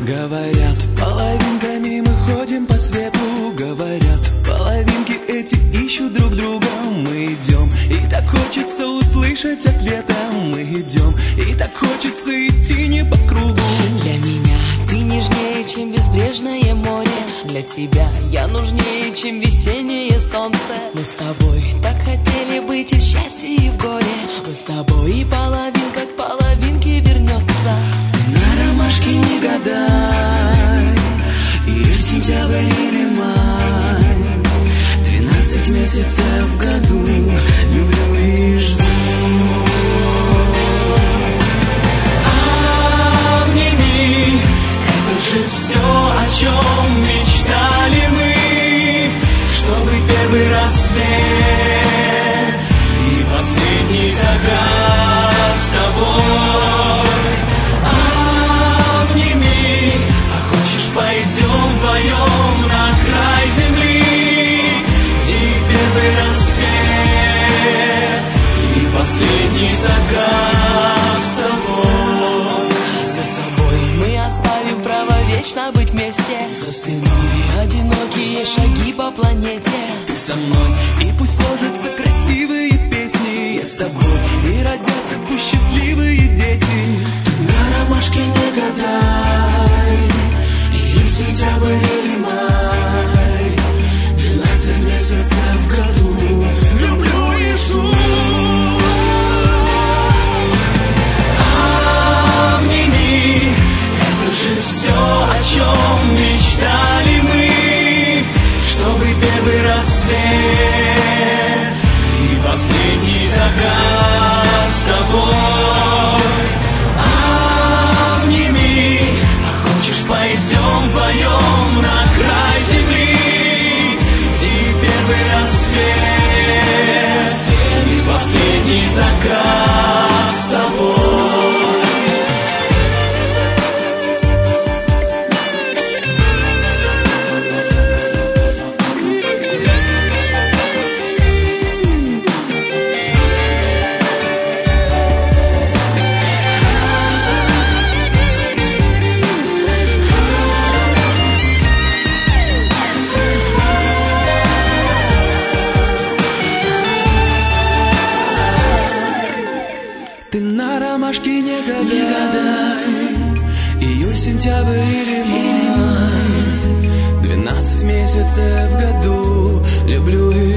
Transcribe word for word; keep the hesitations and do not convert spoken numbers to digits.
Говорят, половинками мы ходим по свету. Говорят, половинки эти ищут друг друга. Мы идем, и так хочется услышать ответа. Мы идем, и так хочется идти не по кругу. Для меня ты нежнее, чем безбрежное море. Для тебя я нужнее, чем весеннее солнце. Мы с тобой так хотели быть и в счастье, и в горе. Мы с тобой, и половинка к половинке вернется. На ромашке не гадай, июль, сентябрь или май. Двенадцать месяцев в году люблю и жду. Обними, это же все, о чем мечтали мы, чтобы первый рассвет и последний закат с тобой. Обними, а хочешь, пойдем вдвоем на край земли, где первый рассвет и последний закат с тобой. За собой мы оставим право вечно быть вместе. За спиной одинокие шаги по планете. Ты со мной, и пусть сложатся красивые песни. Я с тобой, и родятся пусть счастливые дети. На ромашке не гадай, июль, сентябрь или май. Двенадцать месяцев в году люблю и жду. Обними, это же все, о чем мечтали мы, чтобы первый рассвет и последний закат с тобой. Обними, а хочешь, пойдем вдвоем на край земли, где первый рассвет и последний закат с тобой. Ты на ромашке не гадай, не гадай. Июль, сентябрь или май. Двенадцать месяцев в году люблю и